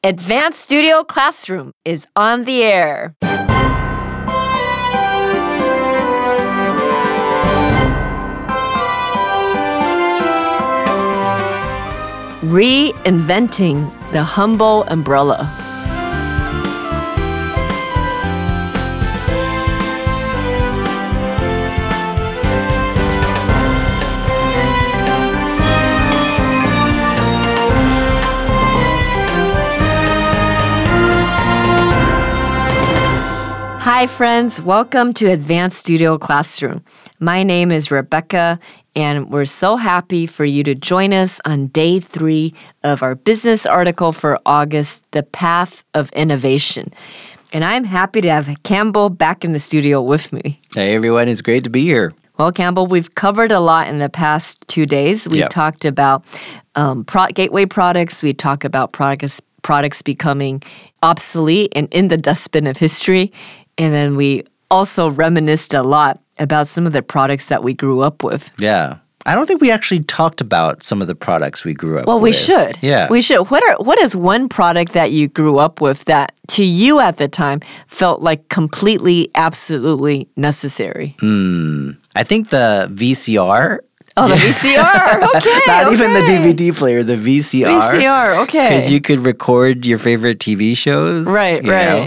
Advanced Studio Classroom is on the air. Reinventing the humble umbrella. Hi friends, welcome to Advanced Studio Classroom. My name is Rebecca, and we're so happy for you to join us on day 3 of our business article for August, The Path of Innovation. And I'm happy to have Campbell back in the studio with me. Hey everyone, it's great to be here. Well, Campbell, we've covered a lot in the past 2 days. We talked about gateway products. We talked about products becoming obsolete and in the dustbin of history. And then we also reminisced a lot about some of the products that we grew up with. Yeah. I don't think we actually talked about some of the products we grew up with. Well, we should. Yeah. We should. What is one product that you grew up with that to you at the time felt like completely, absolutely necessary? I think the VCR. Oh, the VCR. Okay. Not even the DVD player, the VCR. VCR, okay. Because you could record your favorite TV shows. Right.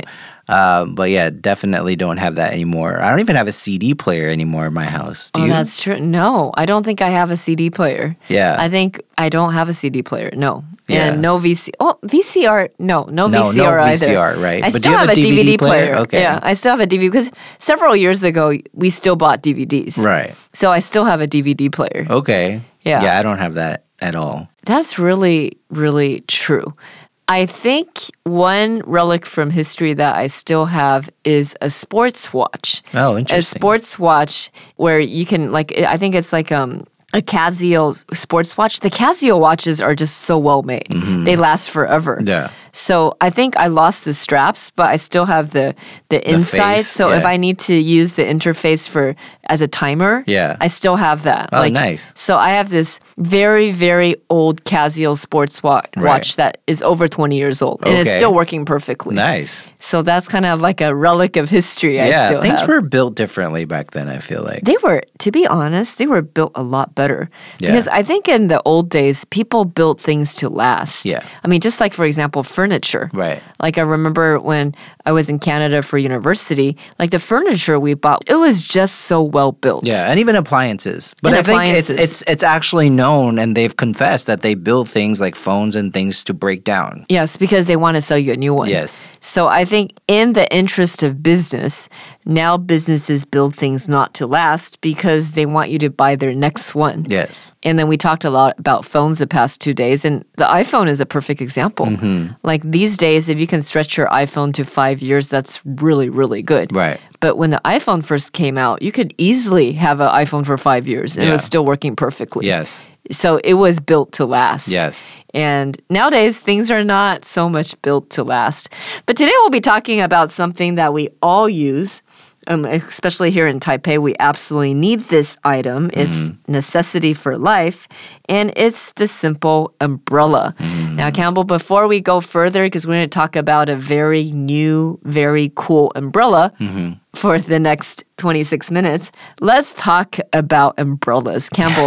But yeah, definitely don't have that anymore. I don't even have a CD player anymore in my house. Do you? That's true. No, I don't think I have a CD player. Yeah. I think I don't have a CD player. No. Yeah. And no VCR. Oh, VCR. No VCR either. No VCR, right? I But still do you have a DVD player. Okay. Yeah, I still have a DVD because several years ago we still bought DVDs. Right. So I still have a DVD player. Okay. Yeah. Yeah, I don't have that at all. That's really, really true. I think one relic from history that I still have is a sports watch. Oh, interesting. A sports watch where you can, I think it's like a Casio sports watch. The Casio watches are just so well made. Mm-hmm. They last forever. Yeah. So I think I lost the straps, but I still have the inside. face, so if I need to use the interface as a timer, I still have that. Oh, nice. So I have this very, very old Casio sports watch that is over 20 years old. And it's still working perfectly. Nice. So that's kind of like a relic of history I still have. Yeah, things were built differently back then, I feel like. They were, to be honest, they were built a lot better. Yeah. Because I think in the old days, people built things to last. Yeah. I mean, just like, for example, furniture. Right. Like I remember when I was in Canada for university, like the furniture we bought, it was just so well built. Yeah, and even appliances. But I think it's actually known, and they've confessed that they build things like phones and things to break down. Yes, because they want to sell you a new one. Yes. So I think in the interest of business, now businesses build things not to last because they want you to buy their next one. Yes. And then we talked a lot about phones the past 2 days, and the iPhone is a perfect example. Mm-hmm. Like these days, if you can stretch your iPhone to 5 years, that's really, really good. Right. But when the iPhone first came out, you could easily have an iPhone for 5 years, and it was still working perfectly. Yes. So it was built to last. Yes. And nowadays, things are not so much built to last. But today we'll be talking about something that we all use. Especially here in Taipei, we absolutely need this item. It's necessity for life, and it's the simple umbrella. Now, Campbell, before we go further, because we're going to talk about a very new, very cool umbrella for the next 26 minutes, let's talk about umbrellas. Campbell,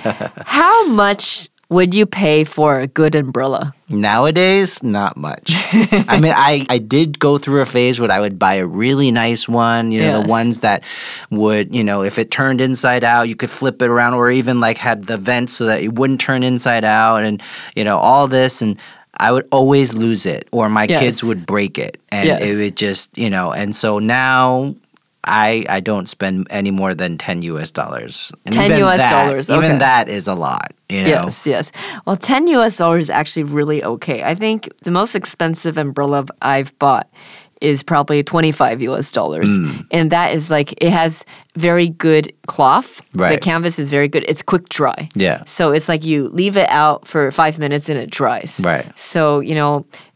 how much would you pay for a good umbrella? Nowadays, not much. I mean, I did go through a phase where I would buy a really nice one, the ones that would, if it turned inside out, you could flip it around, or even like had the vents so that it wouldn't turn inside out, and, all this. And I would always lose it, or my kids would break it. And it would just, and so now I don't spend any more than $10 US. And $10 US. Okay. Even that is a lot. Yes. Well, $10 US is actually really okay. I think the most expensive umbrella I've bought is probably $25 US. And that is it has very good cloth. Right. The canvas is very good. It's quick dry. Yeah. So it's like you leave it out for 5 minutes and it dries. Right. So,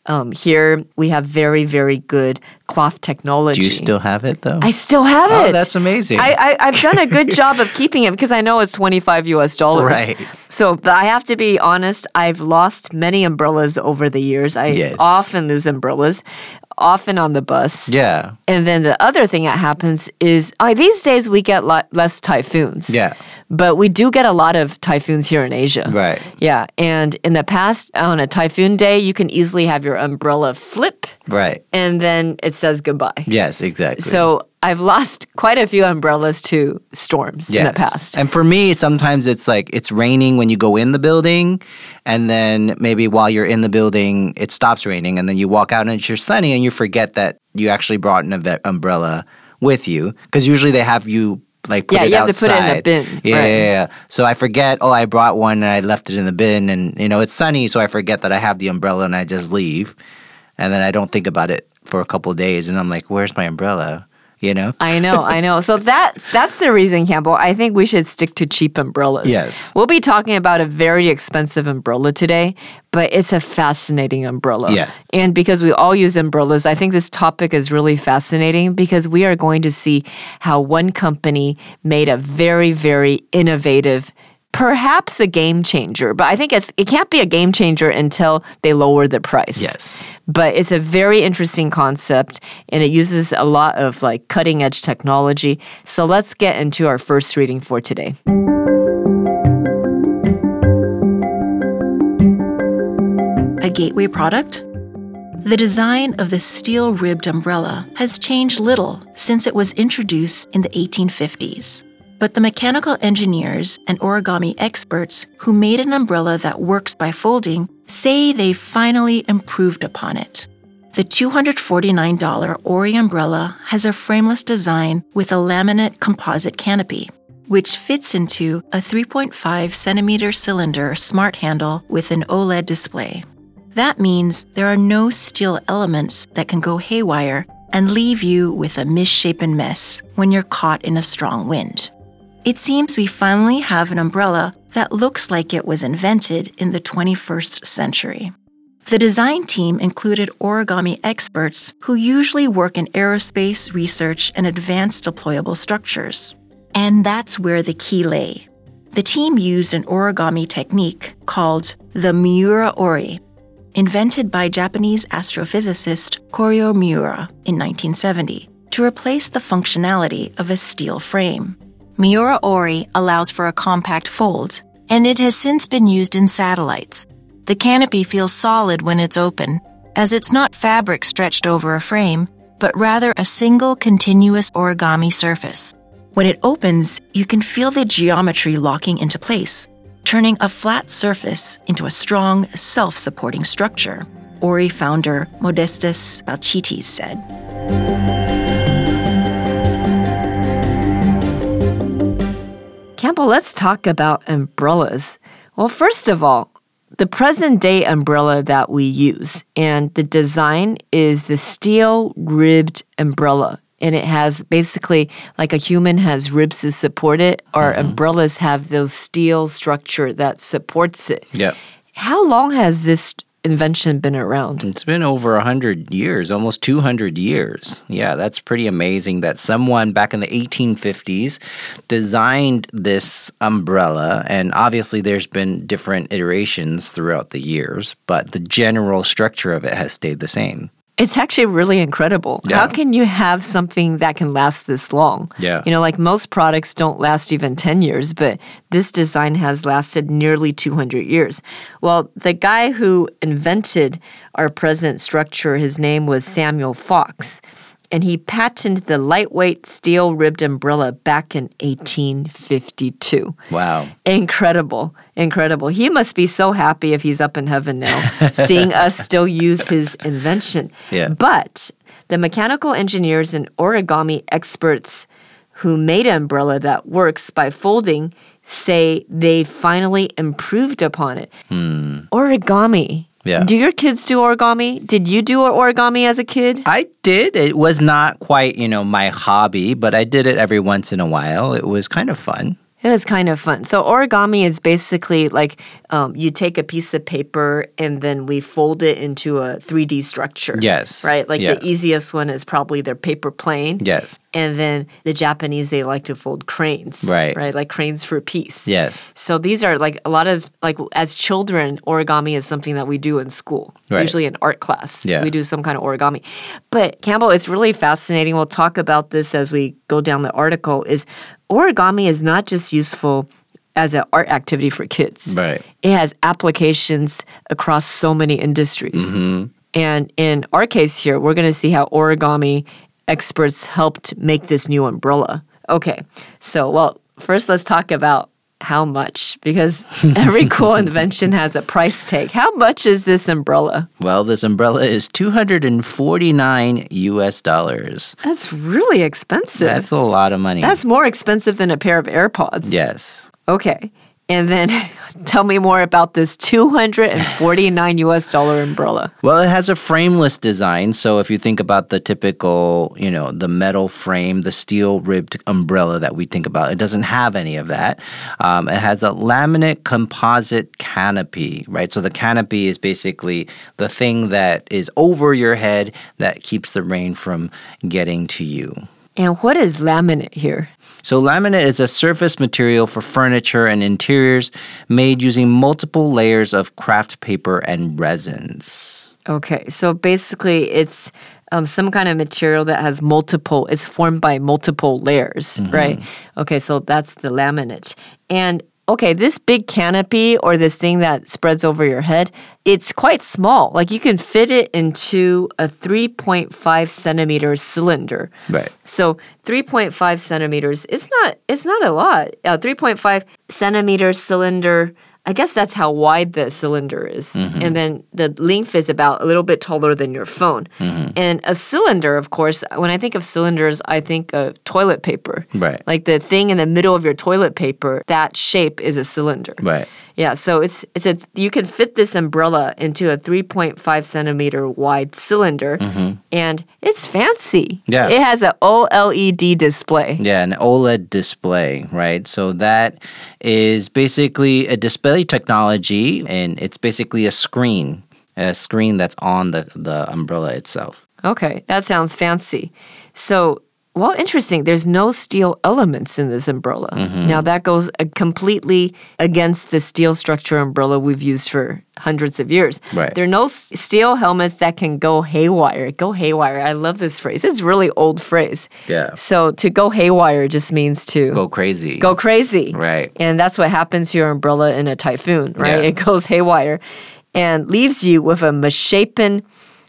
Here we have very, very good cloth technology. Do you still have it though? I still have it. Oh, that's amazing. I've done a good job of keeping it because I know it's $25. Right. So, but I have to be honest, I've lost many umbrellas over the years. I often lose umbrellas, often on the bus. Yeah. And then the other thing that happens is these days we get less typhoons. Yeah. But we do get a lot of typhoons here in Asia. Right. Yeah. And in the past, on a typhoon day, you can easily have your umbrella flip. Right. And then it says goodbye. Yes, exactly. So I've lost quite a few umbrellas to storms in the past. And for me, sometimes it's like it's raining when you go in the building, and then maybe while you're in the building, it stops raining, and then you walk out and it's sunny, and you forget that you actually brought an umbrella with you, because usually they have you like put it outside. Yeah, you have to put it in the bin. Yeah. So I forget, I brought one and I left it in the bin, and it's sunny, so I forget that I have the umbrella and I just leave, and then I don't think about it for a couple of days, and I'm like, where's my umbrella? I know. So that's the reason, Campbell. I think we should stick to cheap umbrellas. Yes. We'll be talking about a very expensive umbrella today, but it's a fascinating umbrella. Yeah. And because we all use umbrellas, I think this topic is really fascinating because we are going to see how one company made a very, very innovative, perhaps a game changer, but I think it can't be a game changer until they lower the price. Yes. But it's a very interesting concept, and it uses a lot of like cutting edge technology. So let's get into our first reading for today. A gateway product? The design of the steel-ribbed umbrella has changed little since it was introduced in the 1850s. But the mechanical engineers and origami experts who made an umbrella that works by folding say they finally improved upon it. The $249 Ori umbrella has a frameless design with a laminate composite canopy, which fits into a 3.5 centimeter cylinder smart handle with an OLED display. That means there are no steel elements that can go haywire and leave you with a misshapen mess when you're caught in a strong wind. It seems we finally have an umbrella that looks like it was invented in the 21st century. The design team included origami experts who usually work in aerospace research and advanced deployable structures. And that's where the key lay. The team used an origami technique called the Miura Ori, invented by Japanese astrophysicist Koryo Miura in 1970, to replace the functionality of a steel frame. Miura Ori allows for a compact fold, and it has since been used in satellites. The canopy feels solid when it's open, as it's not fabric stretched over a frame, but rather a single continuous origami surface. When it opens, you can feel the geometry locking into place, turning a flat surface into a strong, self-supporting structure, Ori founder Modestas Balchitis said. Campbell, let's talk about umbrellas. Well, first of all, the present-day umbrella that we use, and the design is the steel-ribbed umbrella. And it has basically, like a human has ribs to support it, our umbrellas have those steel structure that supports it. Yeah. How long has this invention been around? It's been over 100 years, almost 200 years. Yeah, that's pretty amazing that someone back in the 1850s designed this umbrella. And obviously there's been different iterations throughout the years, but the general structure of it has stayed the same. It's actually really incredible. Yeah. How can you have something that can last this long? Yeah. Like most products don't last even 10 years, but this design has lasted nearly 200 years. Well, the guy who invented our present structure, his name was Samuel Fox, and he patented the lightweight steel-ribbed umbrella back in 1852. Wow. Incredible. He must be so happy if he's up in heaven now, seeing us still use his invention. Yeah. But the mechanical engineers and origami experts who made an umbrella that works by folding say they finally improved upon it. Origami. Yeah. Do your kids do origami? Did you do origami as a kid? I did. It was not quite, my hobby, but I did it every once in a while. It was kind of fun. It was kind of fun. So origami is basically like you take a piece of paper and then we fold it into a 3D structure. Yes. Right? Like the easiest one is probably their paper plane. Yes. And then the Japanese, they like to fold cranes. Right. Right? Like cranes for peace. Yes. So these are like a lot of, like as children, origami is something that we do in school. Right. Usually in art class. Yeah. We do some kind of origami. But Campbell, it's really fascinating. We'll talk about this as we go down the article, is origami is not just useful as an art activity for kids. Right. It has applications across so many industries. Mm-hmm. And in our case here, we're going to see how origami experts helped make this new umbrella. Okay, so, well, first let's talk about how much, because every cool invention has a price tag. How much is this umbrella? Well, this umbrella is $249 US. That's really expensive. That's a lot of money. That's more expensive than a pair of AirPods. Yes. Okay. And then tell me more about this $249 US umbrella. Well, it has a frameless design. So if you think about the typical, the metal frame, the steel ribbed umbrella that we think about, it doesn't have any of that. It has a laminate composite canopy, right? So the canopy is basically the thing that is over your head that keeps the rain from getting to you. And what is laminate here? So laminate is a surface material for furniture and interiors made using multiple layers of craft paper and resins. Okay, so basically it's some kind of material that has it's formed by multiple layers, right? Okay, so that's the laminate. And okay, this big canopy or this thing that spreads over your head, it's quite small. Like you can fit it into a 3.5 centimeter cylinder. Right. So 3.5 centimeters, it's not a lot. 3.5 centimeter cylinder, I guess that's how wide the cylinder is. And then the length is about a little bit taller than your phone. And a cylinder, of course, when I think of cylinders, I think of toilet paper. Right. Like the thing in the middle of your toilet paper, that shape is a cylinder. Right. Yeah, so you can fit this umbrella into a 3.5 centimeter wide cylinder, and it's fancy. Yeah. It has an OLED display. Yeah, an OLED display, right? So that is basically a display technology, and it's basically a screen that's on the umbrella itself. Okay, that sounds fancy. So, well, interesting. There's no steel elements in this umbrella. Now, that goes completely against the steel structure umbrella we've used for hundreds of years. Right. There are no steel helmets that can go haywire. Go haywire. I love this phrase. It's a really old phrase. Yeah. So to go haywire just means to Go crazy. go crazy. Right. And that's what happens to your umbrella in a typhoon, right? Yeah. It goes haywire and leaves you with a misshapen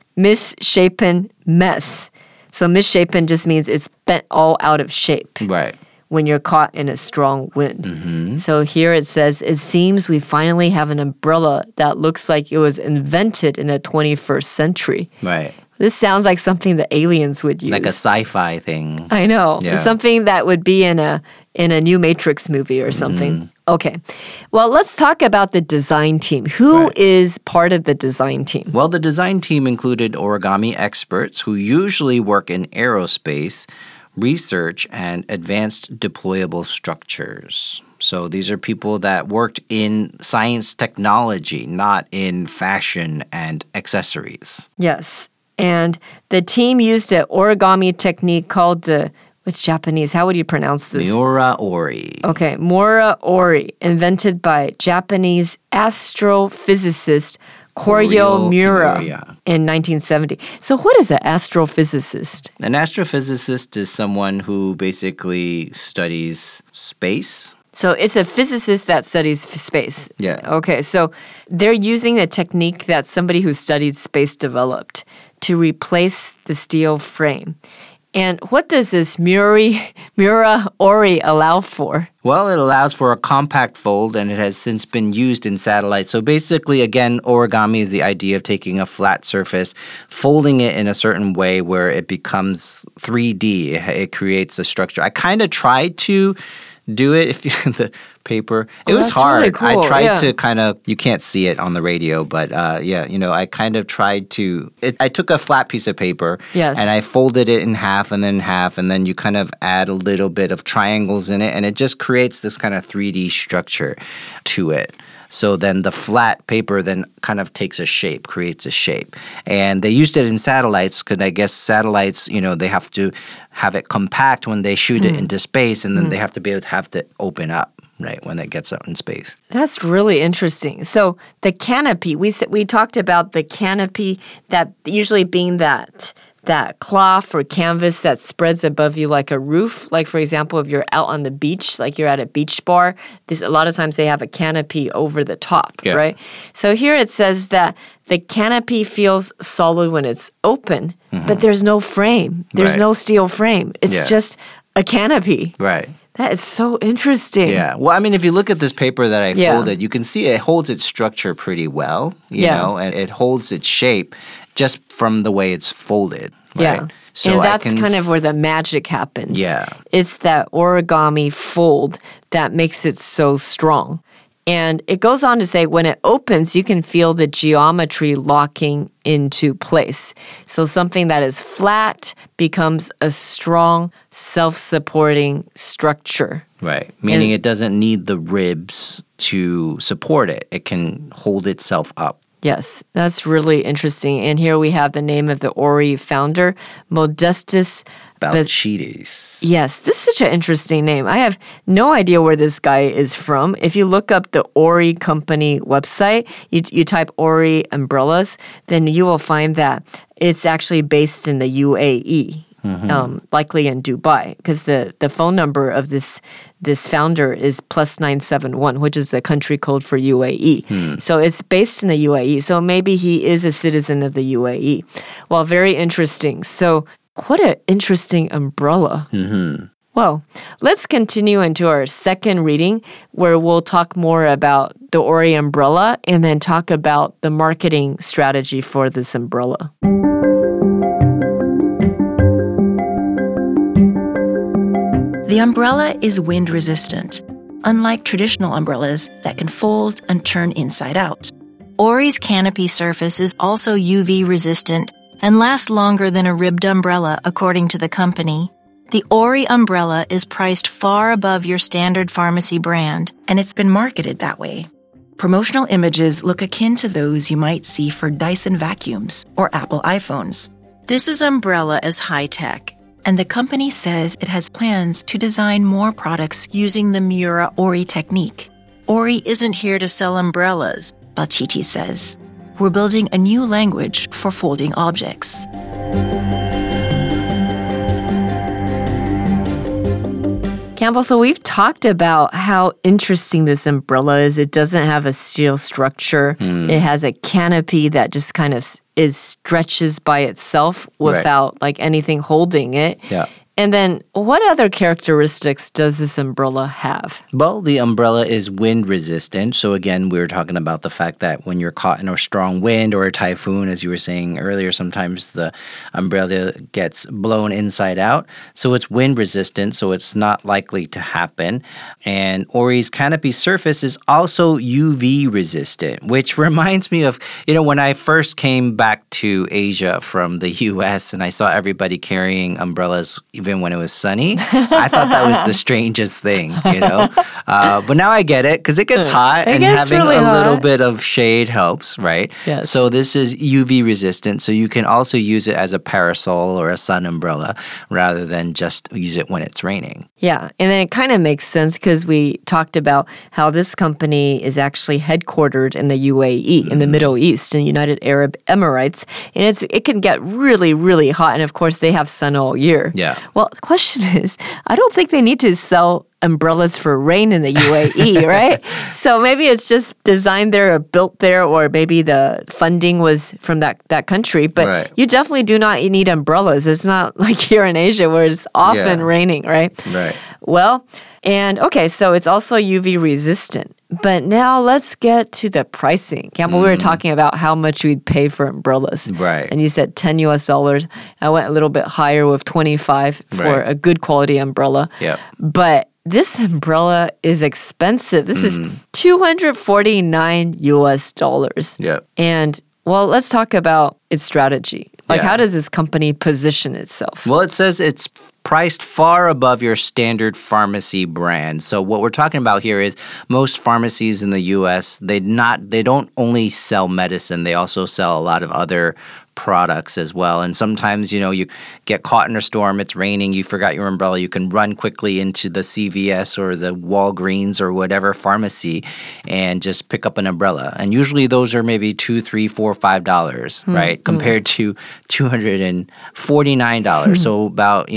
mess. So misshapen just means it's bent all out of shape. Right. When you're caught in a strong wind. So here it says, it seems we finally have an umbrella that looks like it was invented in the 21st century. Right. This sounds like something the aliens would use. Like a sci-fi thing. I know. Yeah. Something that would be in a new Matrix movie or something. Okay. Well, let's talk about the design team. Who is part of the design team? Well, the design team included origami experts who usually work in aerospace, research, and advanced deployable structures. So these are people that worked in science technology, not in fashion and accessories. Yes. And the team used an origami technique called it's Japanese. How would you pronounce this? Miura-ori. Okay, Miura-ori, invented by Japanese astrophysicist Koryo Miura in 1970. So what is an astrophysicist? An astrophysicist is someone who basically studies space. So it's a physicist that studies space. Yeah. Okay, so they're using a technique that somebody who studied space developed to replace the steel frame. And what does this Miura-ori allow for? Well, it allows for a compact fold, and it has since been used in satellites. So basically, again, origami is the idea of taking a flat surface, folding it in a certain way where it becomes 3D. It creates a structure. I kind of tried to do it. The paper. It was that's hard. really cool. I tried Yeah. to kind of, you can't see it on the radio, but I kind of tried to, I took a flat piece of paper Yes. and I folded it in half, and then you kind of add a little bit of triangles in it, and it just creates this kind of 3D structure to it. So then the flat paper then kind of takes a shape, creates a shape. And they used it in satellites because I guess satellites, they have to have it compact when they shoot it into space, and then they have to be able to have to open up, right, when it gets out in space. That's really interesting. So the canopy, we talked about the canopy, that usually being that cloth or canvas that spreads above you like a roof. Like, for example, if you're out on the beach, like you're at a beach bar, a lot of times they have a canopy over the top, right? So here it says that the canopy feels solid when it's open, but there's no frame. There's no steel frame. It's just a canopy. Right. That is so interesting. Yeah. Well, I mean, if you look at this paper that I folded, you can see it holds its structure pretty well, you know, and it holds its shape just from the way it's folded. Right? Yeah. So and that's kind of where the magic happens. Yeah. It's that origami fold that makes it so strong. And it goes on to say when it opens, you can feel the geometry locking into place. So something that is flat becomes a strong, self-supporting structure. Right. Meaning it doesn't need the ribs to support it. It can hold itself up. Yes, that's really interesting. And here we have the name of the Ori founder, Modestus Balchides. Yes, this is such an interesting name. I have no idea where this guy is from. If you look up the Ori company website, you type Ori umbrellas, then you will find that it's actually based in the UAE. Likely in Dubai, because the phone number of this founder is +971, which is the country code for UAE. So it's based in the UAE. So maybe he is a citizen of the UAE. Well, very interesting. So what an interesting umbrella. Well, let's continue into our second reading, where we'll talk more about the Ori umbrella and then talk about the marketing strategy for this umbrella. The umbrella is wind resistant, unlike traditional umbrellas that can fold and turn inside out. Ori's canopy surface is also UV resistant and lasts longer than a ribbed umbrella, according to the company. The Ori umbrella is priced far above your standard pharmacy brand, and it's been marketed that way. Promotional images look akin to those you might see for Dyson vacuums or Apple iPhones. This umbrella is high-tech, and the company says it has plans to design more products using the Mura Ori technique. Ori isn't here to sell umbrellas, Balchides says. We're building a new language for folding objects. Campbell, so we've talked about how interesting this umbrella is. It doesn't have a steel structure. It has a canopy that just kind of stretches by itself without like anything holding it. Yeah. And then what other characteristics does this umbrella have? Well, the umbrella is wind resistant. So again, we were talking about the fact that when you're caught in a strong wind or a typhoon, as you were saying earlier, sometimes the umbrella gets blown inside out. So it's wind resistant, so it's not likely to happen. And Ori's canopy surface is also UV resistant, which reminds me of, when I first came back to Asia from the US and I saw everybody carrying umbrellas even when it was sunny. I thought that was the strangest thing, But now I get it because it gets hot and having really a little hot. bit of shade helps, right? Yes. So this is UV resistant, so you can also use it as a parasol or a sun umbrella rather than just use it when it's raining. Yeah, and then it kind of makes sense because we talked about how this company is actually headquartered in the UAE, in the Middle East, in the United Arab Emirates, and it can get really, really hot, and of course they have sun all year. Yeah. Well, the question is, I don't think they need to sell umbrellas for rain in the UAE, right? So maybe it's just designed there or built there, or maybe the funding was from that country. But you definitely do not need umbrellas. It's not like here in Asia where it's often raining, right? Right. Well, and okay, so it's also UV resistant. But now let's get to the pricing. Campbell, we were talking about how much we'd pay for umbrellas. Right. And you said $10 US. I went a little bit higher with $25 for a good quality umbrella. Yep. But this umbrella is expensive. This is $249 US. Yep. And well, let's talk about its strategy. Like, Yeah. how does this company position itself? Well, it says it's priced far above your standard pharmacy brand. So what we're talking about here is most pharmacies in the US, they don't only sell medicine, they also sell a lot of other products as well. And sometimes, you get caught in a storm, it's raining, you forgot your umbrella, you can run quickly into the CVS or the Walgreens or whatever pharmacy and just pick up an umbrella. And usually those are maybe $2, $3, $4, $5, right? Compared to $249. So about,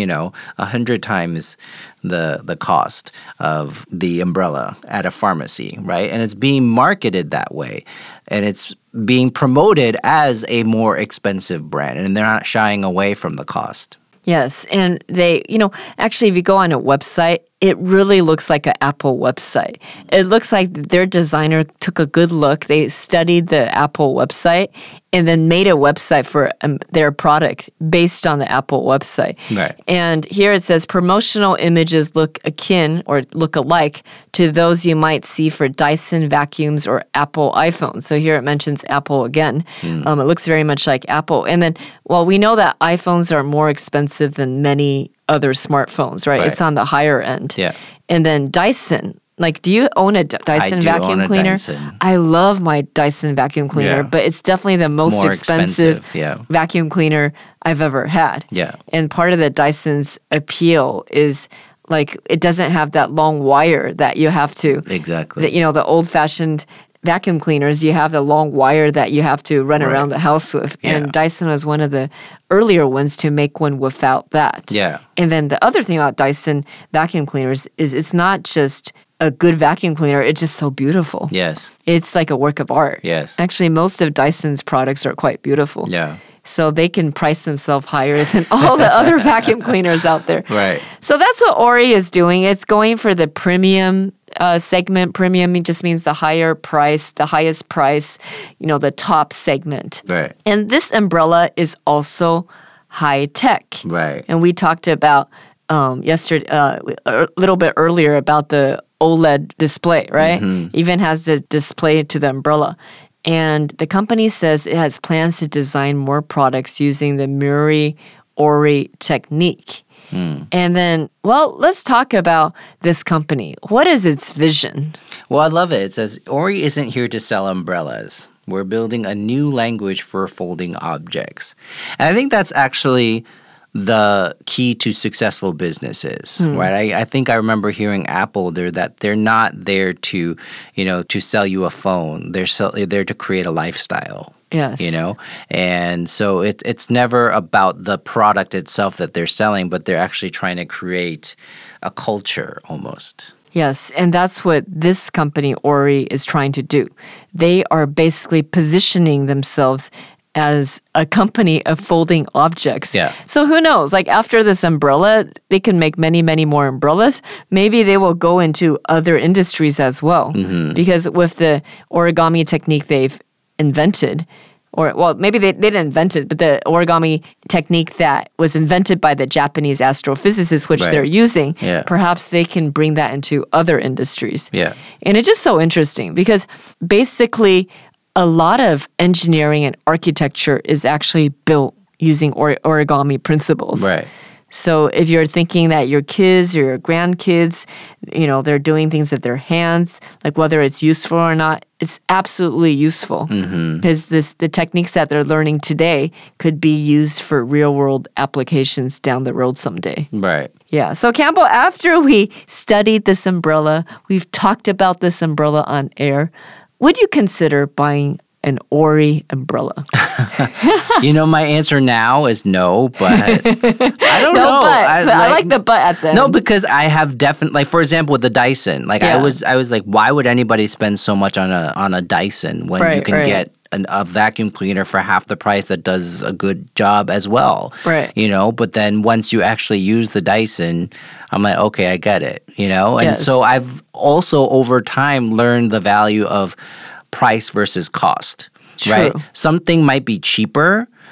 100 times the cost of the umbrella at a pharmacy, right? And it's being marketed that way. And it's being promoted as a more expensive brand. And they're not shying away from the cost. Yes. And they, actually, if you go on a website, it really looks like an Apple website. It looks like their designer took a good look. They studied the Apple website and then made a website for their product based on the Apple website. Right. And here it says promotional images look akin or look alike to those you might see for Dyson vacuums or Apple iPhones. So here it mentions Apple again. It looks very much like Apple. And then, well, we know that iPhones are more expensive than many other smartphones, right? It's on the higher end. Yeah. And then Dyson. Like, do you own a Dyson vacuum cleaner? Dyson. I love my Dyson vacuum cleaner, Yeah. but it's definitely the most More expensive yeah. vacuum cleaner I've ever had. Yeah. And part of the Dyson's appeal is like it doesn't have that long wire that you have to. Exactly. The old-fashioned vacuum cleaners, you have the long wire that you have to run around the house with. Yeah. And Dyson was one of the earlier ones to make one without that. Yeah. And then the other thing about Dyson vacuum cleaners is it's not just a good vacuum cleaner, it's just so beautiful. Yes. It's like a work of art. Yes. Actually, most of Dyson's products are quite beautiful. Yeah. So they can price themselves higher than all the other vacuum cleaners out there. Right. So that's what Ori is doing. It's going for the premium segment. Premium just means the higher price, the highest price, the top segment. Right. And this umbrella is also high tech. Right. And we talked about yesterday, a little bit earlier about the OLED display, right? Even has the display to the umbrella. And the company says it has plans to design more products using the Muri Ori technique. And then, well, let's talk about this company. What is its vision? Well, I love it. It says, Ori isn't here to sell umbrellas. We're building a new language for folding objects. And I think that's actually the key to successful businesses, right? I think I remember hearing Apple that they're not there to, to sell you a phone. They're there to create a lifestyle. Yes. And so it's never about the product itself that they're selling, but they're actually trying to create a culture almost. Yes, and that's what this company, Ori, is trying to do. They are basically positioning themselves as a company of folding objects. Yeah. So who knows? Like after this umbrella, they can make many, many more umbrellas. Maybe they will go into other industries as well. Because with the origami technique they've invented, maybe they didn't invent it, but the origami technique that was invented by the Japanese astrophysicists, which they're using, perhaps they can bring that into other industries. Yeah. And it's just so interesting because basically a lot of engineering and architecture is actually built using origami principles. Right. So if you're thinking that your kids or your grandkids, they're doing things with their hands, like whether it's useful or not, it's absolutely useful because the techniques that they're learning today could be used for real-world applications down the road someday. Right. Yeah. So Campbell, after we studied this umbrella, we've talked about this umbrella on air, would you consider buying an Ori umbrella? My answer now is no, but I don't know. I like the but at the end. No, because I have definitely, for example, with the Dyson, I was like, why would anybody spend so much on a Dyson when you can get a vacuum cleaner for half the price that does a good job as well? Right. But then once you actually use the Dyson, I'm like, okay, I get it, And so I've also over time learned the value of price versus cost, right? True. Something might be cheaper,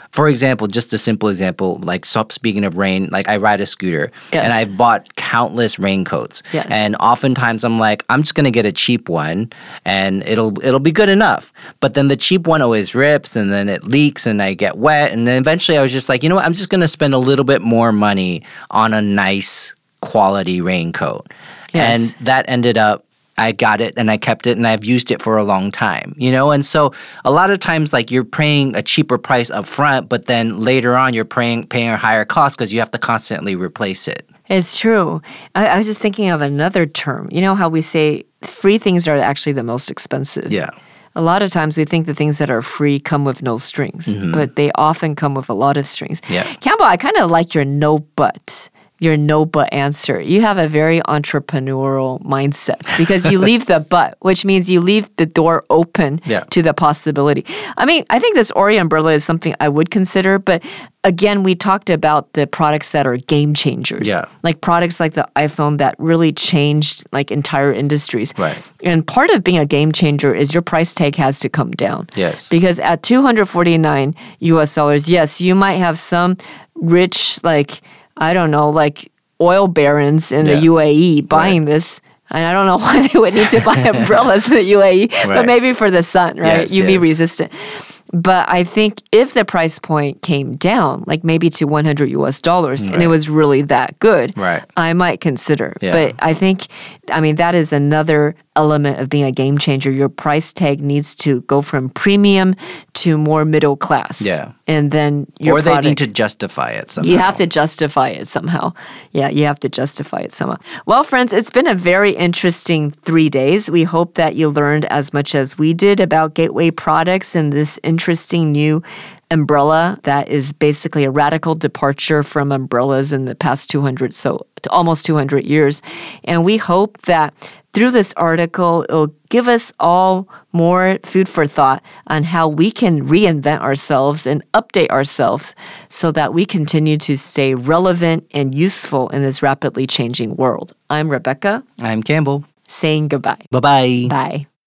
For example, just a simple example, like speaking of rain, like I ride a scooter and I've bought countless raincoats. Yes. And oftentimes I'm like, I'm just gonna get a cheap one and it'll be good enough. But then the cheap one always rips and then it leaks and I get wet. And then eventually I was just like, you know what, I'm just gonna spend a little bit more money on a nice quality raincoat. Yes. And that ended up, I got it and I kept it and I've used it for a long time, you know? And so a lot of times, like, you're paying a cheaper price up front, but then later on you're paying a higher cost because you have to constantly replace it. It's true. I was just thinking of another term. You know how we say free things are actually the most expensive? Yeah. A lot of times we think the things that are free come with no strings, but they often come with a lot of strings. Yeah. Campbell, I kind of like your no but. Your no but answer. You have a very entrepreneurial mindset because you leave the but, which means you leave the door open to the possibility. I mean, I think this Ori umbrella is something I would consider, but again, we talked about the products that are game changers. Yeah. Like products like the iPhone that really changed like entire industries. Right. And part of being a game changer is your price tag has to come down. Yes. Because at $249 US, yes, you might have some rich, like, I don't know, like oil barons in the UAE buying this. And I don't know why they would need to buy umbrellas in the UAE, but maybe for the sun, right? Yes, UV resistant. But I think if the price point came down, like maybe to $100 US, and it was really that good, I might consider. Yeah. But I think, I mean, that is another element of being a game changer. Your price tag needs to go from premium to more middle class. Yeah. And then your product, they need to justify it somehow. You have to justify it somehow. Yeah, you have to justify it somehow. Well, friends, it's been a very interesting 3 days. We hope that you learned as much as we did about Gateway products and this interesting new umbrella that is basically a radical departure from umbrellas in the past almost 200 years. And we hope that through this article, it'll give us all more food for thought on how we can reinvent ourselves and update ourselves so that we continue to stay relevant and useful in this rapidly changing world. I'm Rebecca. I'm Campbell. Saying goodbye. Bye-bye. Bye.